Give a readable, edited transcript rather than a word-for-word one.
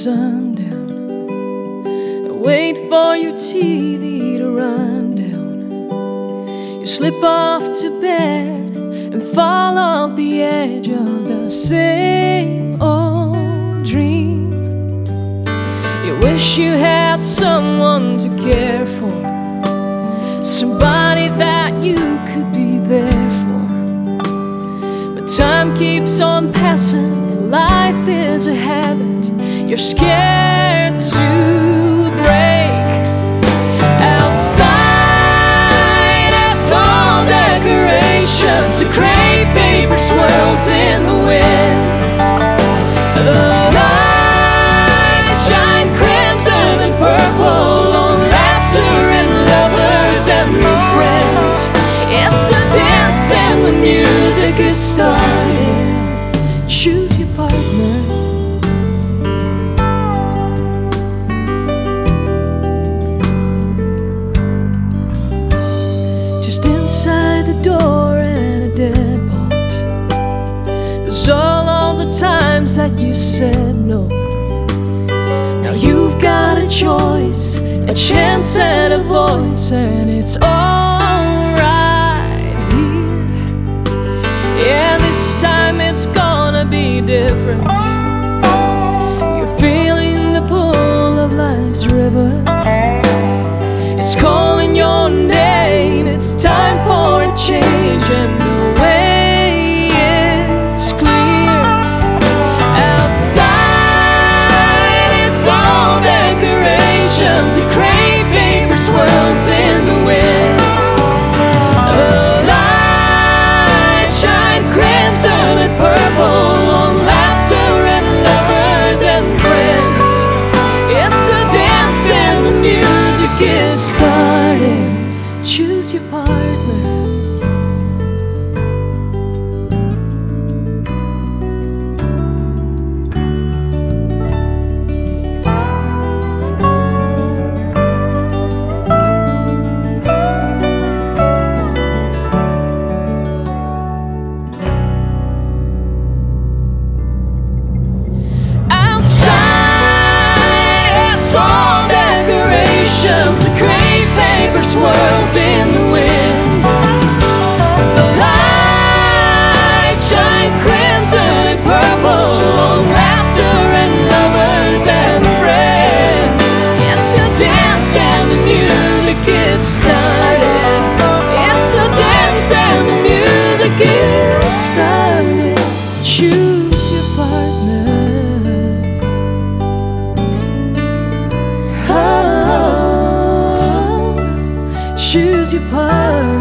sundown and wait for your TV to run down. You slip off to bed and fall off the edge of the same old dream. You wish you had someone to care for, somebody that you could be there for. But time keeps on passing, life is a habit you're scared to break. Outside, it's all decorations, the crepe paper swirls in the wind. The lights shine crimson and purple on laughter and lovers and new friends. It's a dance and the music is starting. Choose your partner. Just inside the door and a deadbolt. There's all the times that you said no. Now you've got a choice, a chance and a voice, and it's all right here. Yeah, this time it's gonna be different. You're feeling the pull of life's river. It's calling your name, it's time for a change, and the way is clear. Outside, it's all decorations, the crepe paper swirls in the wind. The lights shine crimson and purple on laughter and lovers and friends. It's a dance and the music is starting. Choose your partner. The crepe paper swirls in the wind. The lights shine crimson and purple on laughter and lovers and friends. It's a dance and the music is starting. It's a dance and the music is starting. Choose your partner. Choose your partner.